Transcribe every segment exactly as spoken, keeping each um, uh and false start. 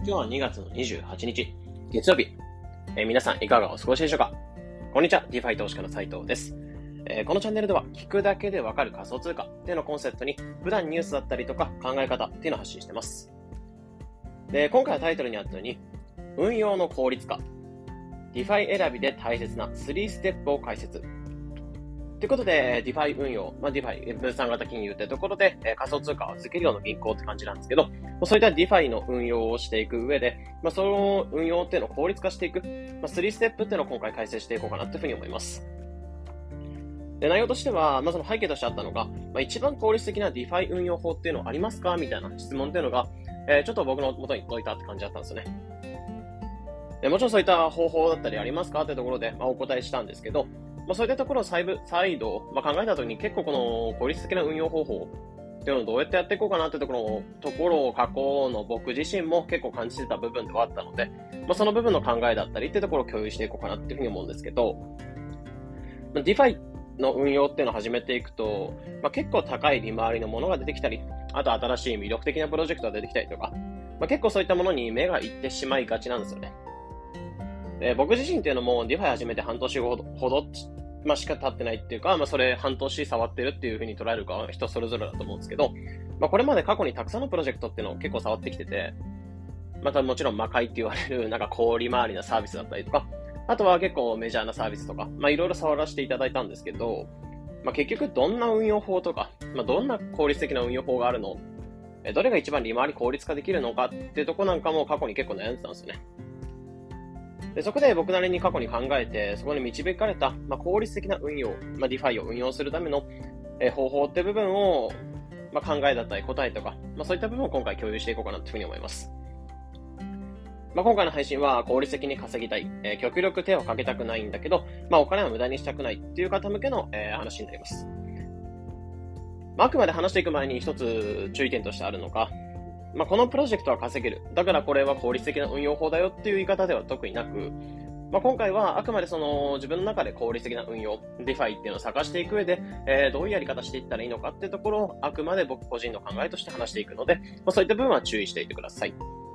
今日はにがつのにじゅうはちにち、月曜日。えー、皆さんいかがお過ごしでしょうか？こんにちは、DeFi 投資家の斉藤です。えー、このチャンネルでは、聞くだけでわかる仮想通貨っていうのをコンセプトに、普段ニュースだったりとか考え方っていうのを発信してます。で、今回はタイトルにあったように、運用の効率化、DeFi 選びで大切なスリーステップを解説。ということで、DeFi 運用、まあ、DeFi、分散型金融ってところで、えー、仮想通貨を預けるような銀行って感じなんですけど、そういった DeFi の運用をしていく上で、まあ、その運用っていうのを効率化していく、まあ、スリーステップっていうのを今回解説していこうかなというふうに思います。で、内容としては、まあ、その背景としてあったのが、まあ、一番効率的な DeFi 運用法っていうのはありますかみたいな質問っていうのが、えー、ちょっと僕の元に届いたって感じだったんですよね。でもちろんそういった方法だったりありますかってところで、まあ、お答えしたんですけど、まあ、そういったところを再度、まあ、考えたときに結構この効率的な運用方法っていうのをどうやってやっていこうかなってところを、ところを過去の僕自身も結構感じてた部分ではあったので、まあ、その部分の考えだったりっていうところを共有していこうかなっていうふうに思うんですけど、まあ、DeFi の運用っていうのを始めていくと、まあ、結構高い利回りのものが出てきたり、あと新しい魅力的なプロジェクトが出てきたりとか、まあ、結構そういったものに目がいってしまいがちなんですよね。で、僕自身っていうのも DeFi 始めて半年ほど、ほどまあ、しか経ってないっていうか、まあ、それ半年触ってるっていう風に捉えるかは人それぞれだと思うんですけど、まあ、これまで過去にたくさんのプロジェクトっていうのを結構触ってきてて、またもちろん魔界って言われるなんか氷回りなサービスだったりとか、あとは結構メジャーなサービスとか、まあ、いろいろ触らせていただいたんですけど、まあ、結局どんな運用法とか、まあ、どんな効率的な運用法があるの？どれが一番利回り効率化できるのかっていうとこなんかも過去に結構悩んでたんですよね。でそこで僕なりに過去に考えて、そこに導かれた、まあ、効率的な運用、まあ、DeFi を運用するための、えー、方法って部分を、まあ、考えだったり答えとか、まあ、そういった部分を今回共有していこうかなというふうに思います。まあ、今回の配信は効率的に稼ぎたい、えー、極力手をかけたくないんだけど、まあ、お金は無駄にしたくないっていう方向けの、えー、話になります。まあ、あくまで話していく前に一つ注意点としてあるのが、まあ、このプロジェクトは稼げる。だからこれは効率的な運用法だよっていう言い方では特になく、まあ、今回はあくまでその自分の中で効率的な運用、DeFi っていうのを探していく上で、えー、どういうやり方していったらいいのかっていうところをあくまで僕個人の考えとして話していくので、まあ、そういった部分は注意していてください。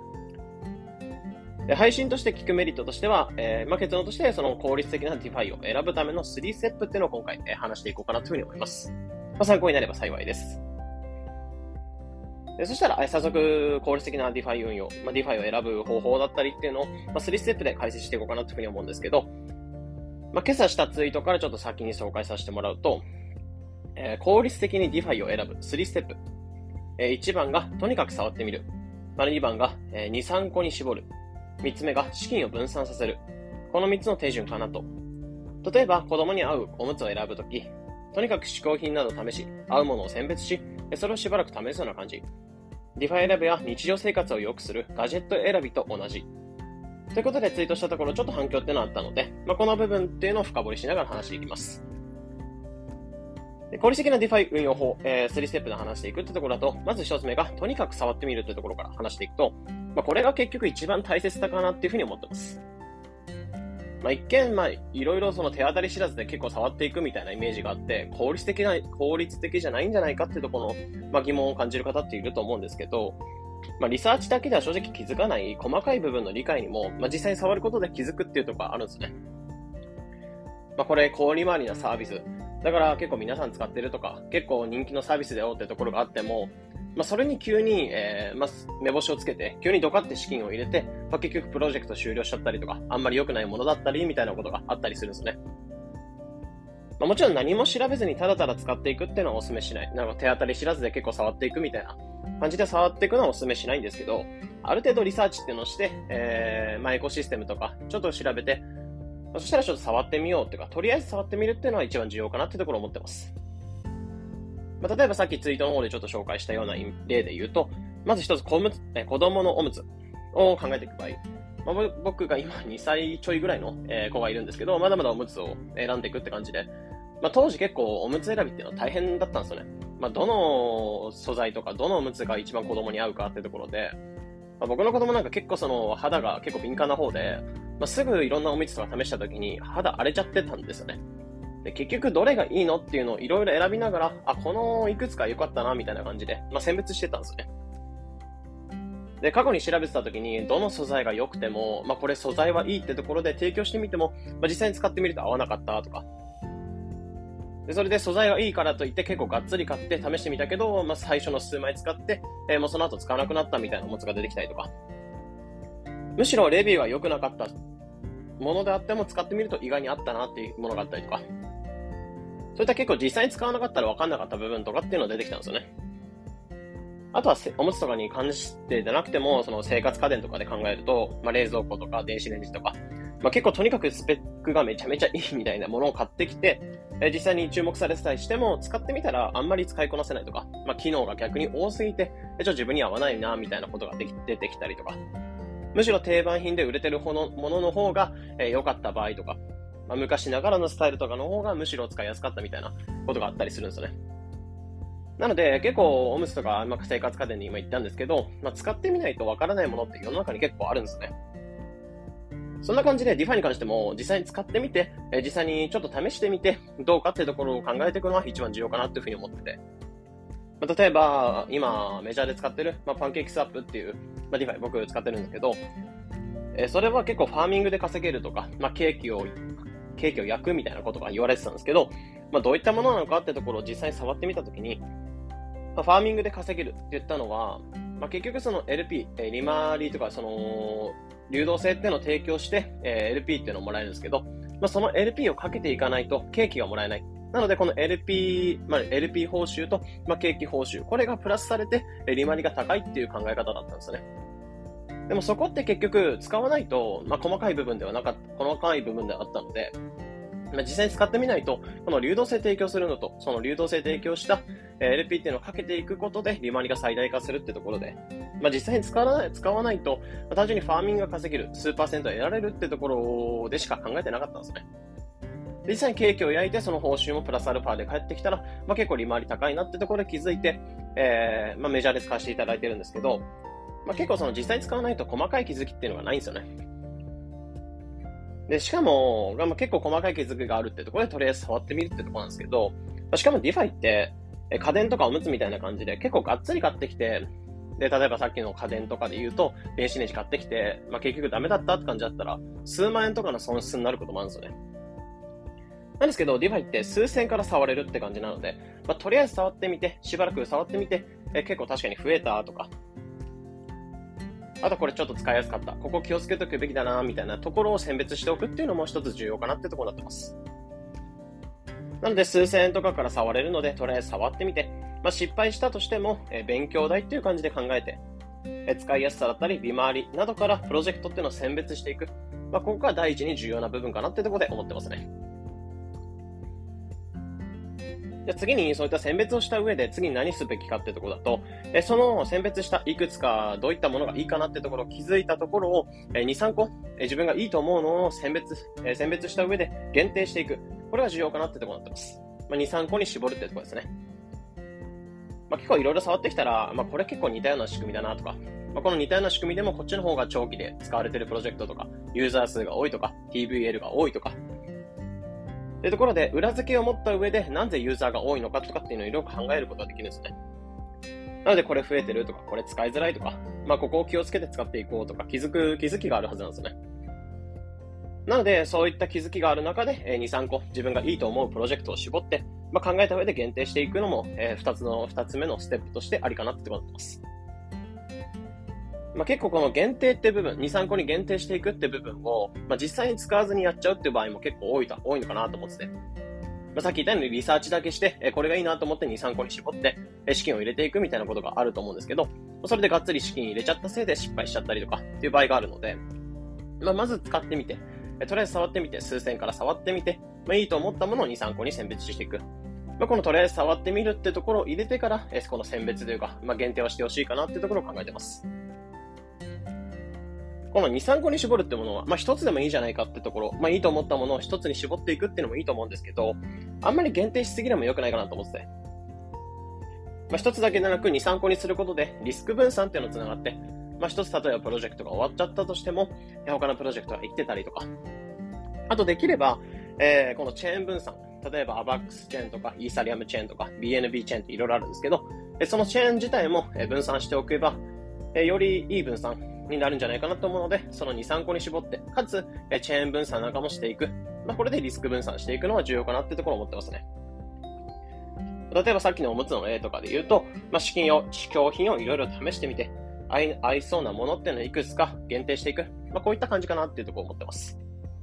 で配信として聞くメリットとしては、えーまあ、結論としてその効率的な DeFi を選ぶためのスリーステップっていうのを今回、えー、話していこうかなというふうに思います。まあ、参考になれば幸いです。でそしたら、早速、効率的な DeFi 運用、まあ、DeFi を選ぶ方法だったりっていうのを、まあ、スリーステップで解説していこうかなというふうに思うんですけど、まあ、今朝したツイートからちょっと先に紹介させてもらうと、えー、効率的に DeFi を選ぶスリーステップ。えー、いちばんが、とにかく触ってみる。まあ、にばんが、えー、に、さんこに絞る。みっつめが、資金を分散させる。このみっつの手順かなと。例えば、子供に合うおむつを選ぶとき、とにかく試供品などを試し、合うものを選別し、それをしばらく試すような感じ。DeFi 選びは日常生活を良くするガジェット選びと同じ。ということでツイートしたところちょっと反響っていうのがあったので、まあ、この部分っていうのを深掘りしながら話していきます。で効率的な DeFi 運用法、えー、スリーステップで話していくってところだと、まず一つ目がとにかく触ってみるというところから話していくと、まあ、これが結局一番大切だかなっていうふうに思ってます。まあ、一見、まあ、いろいろその手当たり知らずで結構触っていくみたいなイメージがあって、効率的な、効率的じゃないんじゃないかっていうところの、まあ、疑問を感じる方っていると思うんですけど、まあ、リサーチだけでは正直気づかない細かい部分の理解にも、まあ、実際に触ることで気づくっていうところがあるんですね。まあ、これ、氷回りなサービス。だから結構皆さん使ってるとか、結構人気のサービスだよってところがあっても、まあ、それに急に、えーまあ、目星をつけて、急にドカって資金を入れて、まあ、結局プロジェクト終了しちゃったりとか、あんまり良くないものだったり、みたいなことがあったりするんですね。まあ、もちろん何も調べずにただただ使っていくっていうのはお勧めしない。なんか手当たり知らずで結構触っていくみたいな感じで触っていくのはお勧めしないんですけど、ある程度リサーチっていうのをして、えー、まあ、エコシステムとか、ちょっと調べて、そしたらちょっと触ってみようっていうか、とりあえず触ってみるっていうのは一番重要かなっていうところを思ってます。まあ、例えばさっきツイートの方でちょっと紹介したような例で言うと、まず一つ子むつえ子供のおむつを考えていく場合、まあ、僕が今にさいちょいぐらいの子がいるんですけど、まだまだおむつを選んでいくって感じで、まあ、当時結構おむつ選びっていうのは大変だったんですよね。まあ、どの素材とかどのおむつが一番子供に合うかっていうところで、まあ、僕の子供なんか結構その肌が結構敏感な方で、まあ、すぐいろんなおむつとか試した時に肌荒れちゃってたんですよね。で結局どれがいいのっていうのをいろいろ選びながら、あ、このいくつか良かったなみたいな感じで、まあ、選別してたんですよね。 で、過去に調べてた時に、どの素材が良くても、まあこれ素材はいいってところで提供してみても、まあ実際に使ってみると合わなかったとか。で、それで素材がいいからといって結構がっつり買って試してみたけど、まあ最初の数枚使って、えー、もうその後使わなくなったみたいなお物が出てきたりとか。むしろレビューが良くなかったものであっても使ってみると意外にあったなっていうものがあったりとか。そういった結構実際に使わなかったら分かんなかった部分とかっていうのが出てきたんですよね。あとはおむつとかに関してじゃなくても、その生活家電とかで考えると、まあ、冷蔵庫とか電子レンジとか、まあ、結構とにかくスペックがめちゃめちゃいいみたいなものを買ってきて、えー、実際に注目されてたりしても、使ってみたらあんまり使いこなせないとか、まあ、機能が逆に多すぎて、ちょっと自分に合わないなみたいなことができ出てきたりとか、むしろ定番品で売れてるものの方が良、えー、かった場合とか、まあ、昔ながらのスタイルとかの方がむしろ使いやすかったみたいなことがあったりするんですよね。なので、結構、おむつとか、まあ、生活家電で今言ったんですけど、まあ、使ってみないとわからないものって世の中に結構あるんですね。そんな感じで ディファ に関しても実際に使ってみて、えー、実際にちょっと試してみて、どうかっていうところを考えていくのは一番重要かなというふうに思ってて。まあ、例えば、今、メジャーで使ってる、まあ、パンケーキスワップっていう、まあ、ディファ 僕使ってるんですけど、えー、それは結構ファーミングで稼げるとか、まあ、ケーキを、ケーキを焼くみたいなことが言われてたんですけど、まあ、どういったものなのかってところを実際に触ってみたときに、まあ、ファーミングで稼げるって言ったのは、まあ、結局その エルピー、えー、利回りとかその流動性っていうのを提供して、えー、エルピー っていうのをもらえるんですけど、まあ、その エルピー をかけていかないとケーキがもらえない。なのでこの エルピー、まあ、エルピー 報酬と、まあ、ケーキ報酬、これがプラスされて、えー、利回りが高いっていう考え方だったんですよね。でもそこって結局使わないと、まあ、細かい部分ではなかった、細かい部分ではあったので、実際に使ってみないと、この流動性提供するのと、その流動性提供した エルピー っていうのをかけていくことで利回りが最大化するってところで、まあ、実際に使わない、使わないと、まあ、単純にファーミングが稼げる、数パーセント得られるってところでしか考えてなかったんですね。実際にケーキを焼いて、その報酬もプラスアルファで返ってきたら、まあ、結構利回り高いなってところで気づいて、えー、まあ、メジャーで使わせていただいてるんですけど、まあ、結構その実際に使わないと細かい気づきっていうのがないんですよね。で、しかも、まあ、結構細かい気づきがあるってところでとりあえず触ってみるってところなんですけど、しかも ディファ って家電とかおむつみたいな感じで結構がっつり買ってきて、で、例えばさっきの家電とかで言うと、電子レンジ買ってきて、まあ、結局ダメだったって感じだったら、数万円とかの損失になることもあるんですよね。なんですけど、ディファ って数千から触れるって感じなので、まあ、とりあえず触ってみて、しばらく触ってみて、え結構確かに増えたとか、あとこれちょっと使いやすかった。ここ気をつけておくべきだな、みたいなところを選別しておくっていうのも一つ重要かなってところになってます。なので数千円とかから触れるので、とりあえず触ってみて、まあ、失敗したとしても、え勉強代っていう感じで考えて、え使いやすさだったり、利回りなどからプロジェクトっていうのを選別していく。まあ、ここが第一に重要な部分かなってところで思ってますね。じゃあ次にそういった選別をした上で次に何すべきかってところだと、えその選別したいくつかどういったものがいいかなってところを気づいたところをえに、さんこえ自分がいいと思うのを選別、え選別した上で限定していく。これが重要かなってところになってます。まあ、に、さんこに絞るってところですね。まあ、結構いろいろ触ってきたら、まあ、これ結構似たような仕組みだなとか、まあ、この似たような仕組みでもこっちの方が長期で使われているプロジェクトとか、ユーザー数が多いとか、ティーブイエル が多いとか、というところで、裏付けを持った上で、なぜユーザーが多いのかとかっていうのをいろいろ考えることができるんですね。なので、これ増えてるとか、これ使いづらいとか、まあ、ここを気をつけて使っていこうとか、気づく、気づきがあるはずなんですよね。なので、そういった気づきがある中で、に、さんこ、自分がいいと思うプロジェクトを絞って、まあ、考えた上で限定していくのも、えー、二つの、二つ目のステップとしてありかなってことになってます。まあ、結構この限定って部分、に、さんこに限定していくって部分を、まあ、実際に使わずにやっちゃうっていう場合も結構多いと、多いのかなと思ってて。まあ、さっき言ったようにリサーチだけして、えこれがいいなと思ってに、さんこに絞って、え資金を入れていくみたいなことがあると思うんですけど、それでがっつり資金入れちゃったせいで失敗しちゃったりとかっていう場合があるので、まあ、まず使ってみて、えとりあえず触ってみて、数千から触ってみて、まあ、いいと思ったものをに、さんこに選別していく。まあ、このとりあえず触ってみるってところを入れてから、えこの選別というか、まあ、限定をしてほしいかなってところを考えてます。このに、さんこに絞るってものは、まあ一つでもいいじゃないかってところ、まあいいと思ったものを一つに絞っていくっていうのもいいと思うんですけど、あんまり限定しすぎでも良くないかなと思ってて。まあ一つだけでなくに、さんこにすることでリスク分散っていうのをつながって、まあ一つ例えばプロジェクトが終わっちゃったとしても、他のプロジェクトが生きてたりとか、あとできれば、えー、このチェーン分散、例えば アバックス チェーンとか、イーサリアムチェーンとか、ビーエヌビー チェーンっていろいろあるんですけど、そのチェーン自体も分散しておけば、 えー、よりいい分散になるんじゃないかなと思うので、そのに、さんこに絞って、かつ、えー、チェーン分散なんかもしていく。まあ、これでリスク分散していくのは重要かなってところを思ってますね。例えばさっきのおむつの例とかで言うと、まあ、資金を、試供品をいろいろ試してみて、合い、合いそうなものっていうのをいくつか限定していく。まあ、こういった感じかなっていうところを思ってます。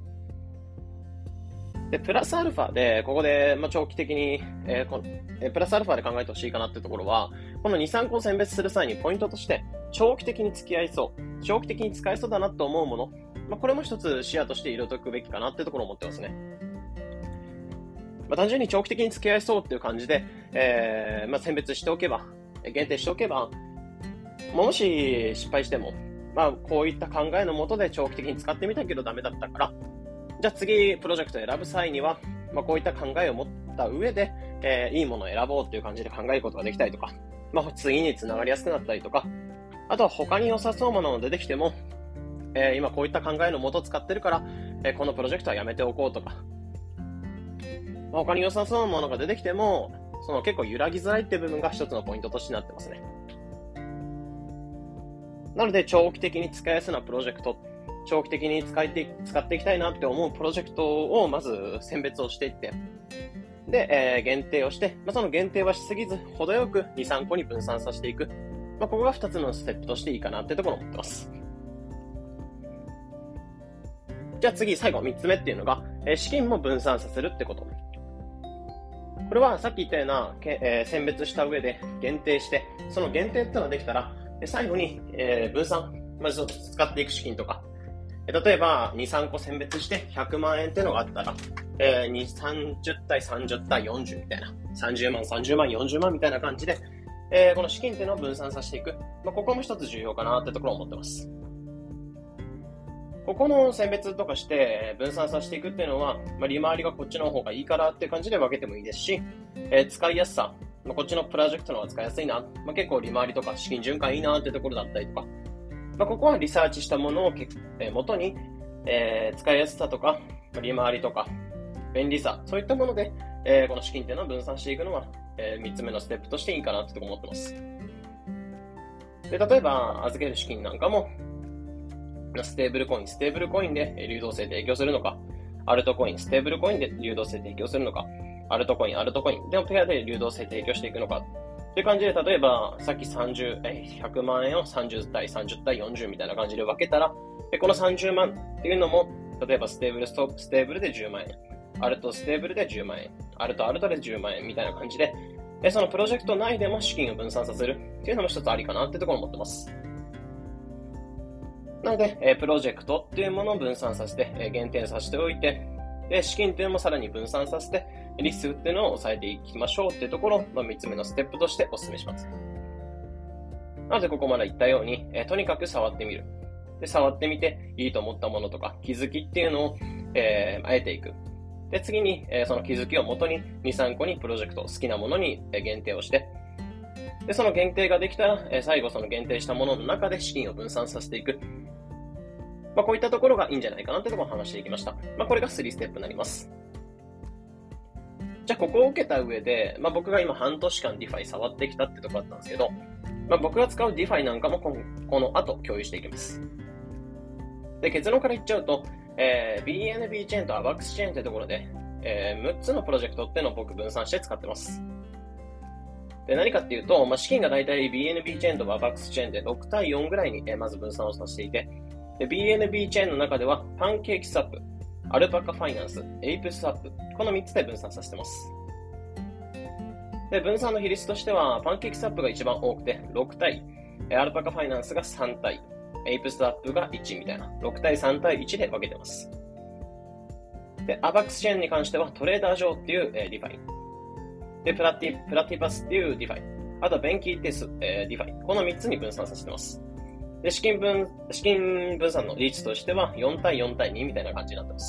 で、プラスアルファで、ここで、まあ、長期的に、えーこのえー、プラスアルファで考えてほしいかなっていうところは、このに、さんこを選別する際にポイントとして、長期的に付き合いそう、長期的に使えそうだなと思うもの、まあ、これも一つ視野として入れておくべきかなっていうところを思ってますね。まあ、単純に長期的に付き合いそうっていう感じで、えーまあ、選別しておけば、限定しておけば、もし失敗しても、まあ、こういった考えのもとで長期的に使ってみたけどダメだったから、じゃあ次プロジェクトを選ぶ際には、まあ、こういった考えを持った上で、えー、いいものを選ぼうっていう感じで考えることができたりとか、まあ、次につながりやすくなったりとか、あとは他に良さそうなものが出てきても、えー、今こういった考えのもとを使ってるから、えー、このプロジェクトはやめておこうとか、まあ、他に良さそうなものが出てきても、その結構揺らぎづらいっていう部分が一つのポイントとしてなってますね。なので長期的に使いやすいなプロジェクト、長期的に使って使っていきたいなって思うプロジェクトをまず選別をしていって、で、えー、限定をして、まあ、その限定はしすぎず程よくに、さんこに分散させていく。まあ、ここがふたつのステップとしていいかなってところを思ってます。じゃあ次、最後みっつめっていうのが、えー、資金も分散させるってこと。これはさっき言ったような、えー、選別した上で限定して、その限定っていうのができたら、最後に、えー、分散、まず使っていく資金とか、例えばに、さんこ選別してひゃくまんえんっていうのがあったら、えー、に、さんじゅうたいさんじゅうたいよんじゅうみたいな、さんじゅうまん、さんじゅうまん、よんじゅうまんみたいな感じで、えー、この資金っていうのを分散させていく。まあ、ここも一つ重要かなってところを思ってます。ここの選別とかして分散させていくっていうのは、まあ、利回りがこっちの方がいいからっていう感じで分けてもいいですし、えー、使いやすさ、まあ、こっちのプロジェクトの方が使いやすいな、まあ、結構利回りとか資金循環いいなっていうところだったりとか、まあ、ここはリサーチしたものを、えー、元に、えー、使いやすさとか、利回りとか、便利さ、そういったもので、えー、この資金っていうのを分散していくのは、えー、みっつめのステップとしていいかなってところ思ってます。で、例えば、預ける資金なんかも、ステーブルコイン、ステーブルコインで流動性提供するのか、アルトコイン、ステーブルコインで流動性提供するのか、アルトコイン、アルトコインでもペアで流動性提供していくのか、という感じで、例えば、さっきさんじゅう、え、ひゃくまんえんをさんじゅうたい、さんじゅうたいよんじゅうみたいな感じで分けたら、このさんじゅうまんっていうのも、例えばステーブルストップ、ステーブルでじゅうまんえん、アルトステーブルでじゅうまんえん、アルトアルトでじゅうまんえんみたいな感じで、そのプロジェクト内でも資金を分散させるっていうのも一つありかなってところを思ってます。なので、プロジェクトっていうものを分散させて、減点させておいて、で資金っていうのもさらに分散させて、リスクっていうのを抑えていきましょうっていうところを、まあ、みっつめのステップとしてお勧めします。なので、ここまで言ったように、えー、とにかく触ってみる。で、触ってみて、いいと思ったものとか、気づきっていうのを、えー、得ていく。で、次に、えー、その気づきを元にに、さんこにプロジェクト、好きなものに限定をして、で、その限定ができたら、えー、最後その限定したものの中で資金を分散させていく。まあ、こういったところがいいんじゃないかなってところを話していきました。まあ、これがさんステップになります。じゃあ、ここを受けた上で、まあ、僕が今半年間 DeFi 触ってきたってところだったんですけど、まあ、僕が使う DeFi なんかもこの、この後共有していきます。で、結論から言っちゃうと、えー、ビーエヌビー チェーンと アバックス チェーンってところで、えー、むっつのプロジェクトっていうのを僕分散して使ってます。で、何かっていうと、まあ、資金がだいたい ビーエヌビー チェーンと アバックス チェーンでろくたいよんぐらいに、えー、まず分散をさせていて、で ビーエヌビー チェーンの中ではパンケーキスワップ、アルパカファイナンス、エイプスワップ、このみっつで分散させてます。で、分散の比率としては、パンケーキスワップが一番多くてろくたい、アルパカファイナンスがさんたい、エイプスワップがいちみたいな、ろくたいさんたいいちで分けてます。で、アバックスチェーンに関してはトレーダー上っていう、えー、ディファイ。で、プラティ、プラティパスっていうディファイ。あとはベンキーっていう、えー、ディファイ。このみっつに分散させてます。で、資金分、資金分散の率としてはよんたいよんたいにみたいな感じになってます。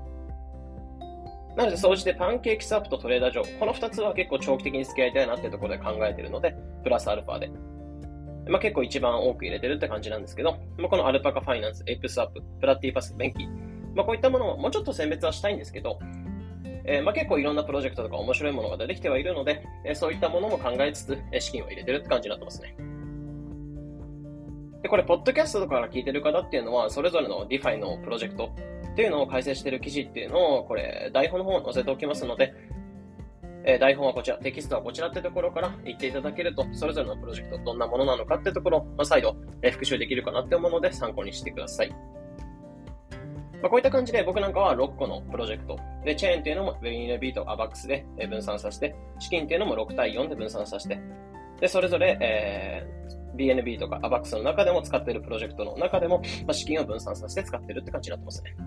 なので、総じてパンケーキスワップとトレーダー上、このふたつは結構長期的に付き合いたいなっていうところで考えているので、プラスアルファで。まあ、結構一番多く入れてるって感じなんですけど、まあ、このアルパカファイナンス、エイプスワップ、プラティパス、ベンキー。まあ、こういったものをもうちょっと選別はしたいんですけど、えー、まあ結構いろんなプロジェクトとか面白いものが出てきてはいるので、えー、そういったものも考えつつ、えー、資金を入れてるって感じになってますね。 で、これ、ポッドキャストとかから聞いてる方っていうのは、それぞれの DeFi のプロジェクトっていうのを解説している記事っていうのを、これ、台本の方に載せておきますので、えー、台本はこちら、テキストはこちらってところから言っていただけると、それぞれのプロジェクト、どんなものなのかってところを、まあ、再度、えー、復習できるかなって思うので、参考にしてください。まあ、こういった感じで、僕なんかはろっこのプロジェクト。で、チェーンっていうのも ビーエヌビー と エーバックス で分散させて、資金っていうのもろく対よんで分散させて、で、それぞれ、えー、ビーエヌビー とか エーバックス の中でも使っているプロジェクトの中でも、まあ、資金を分散させて使っているって感じになってますね。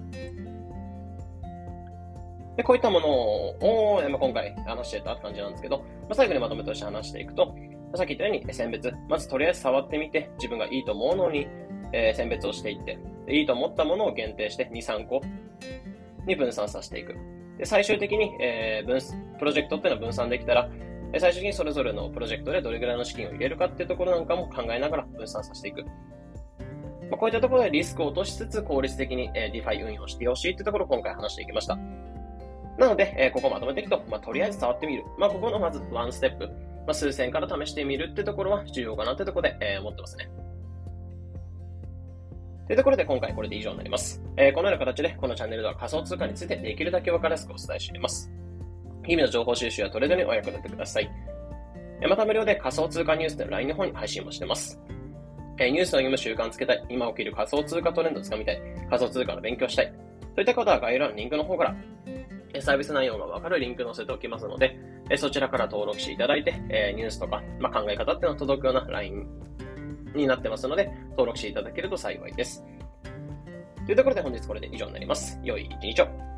で、こういったものを、まあ、今回話していた感じなんですけど、まあ、最後にまとめとして話していくと、さっき言ったように選別。まずとりあえず触ってみて、自分がいいと思うのに、えー、選別をしていって、いいと思ったものを限定してに、さんこに分散させていく。で、最終的に、えー、分、プロジェクトっていうのを分散できたら、最終的にそれぞれのプロジェクトでどれぐらいの資金を入れるかっていうところなんかも考えながら分散させていく。まあ、こういったところでリスクを落としつつ効率的に、えー、DeFi 運用してほしいっていうところを今回話していきました。なので、えー、ここをまとめていくと、まあ、とりあえず触ってみる。まあ、ここのまずワンステップ。まあ、数千から試してみるってところは重要かなってところで、えー、思ってますね。というところで今回これで以上になります。えー、このような形でこのチャンネルでは仮想通貨についてできるだけ分かりやすくお伝えしています。日々の情報収集やトレードにお役立てください。また無料で仮想通貨ニュースでの ライン の方に配信もしてます。えー、ニュースを読む習慣つけたい、今起きる仮想通貨トレンドをつかみたい、仮想通貨の勉強したい。といった方は概要欄のリンクの方から、サービス内容がわかるリンク載せておきますので、そちらから登録していただいて、ニュースとか、まあ、考え方っていうのが届くような ライン になってますので、登録していただけると幸いです。というところで本日これで以上になります。良い一日を。